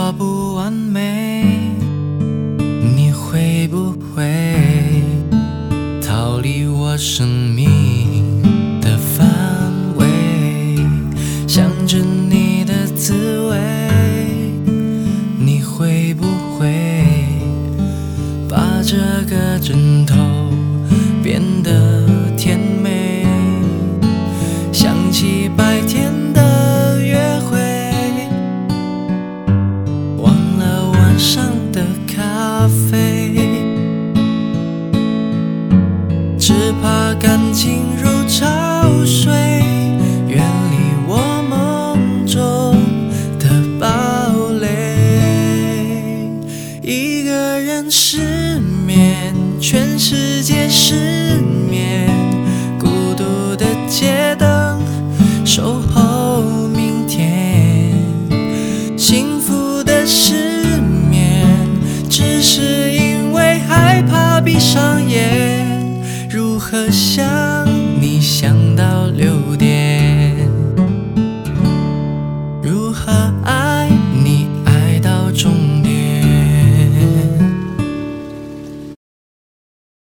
我不完美，你会不会逃离我生命的范围？想着你的滋味，你会不会把这个枕头变得甜美？想起白天的约会，忘了晚上的咖啡，只怕感情如潮水，远离我梦中的堡垒。一个人失眠，全世界失眠，孤独的街灯守候明天。幸福的失眠，只是因为害怕闭上眼，如何想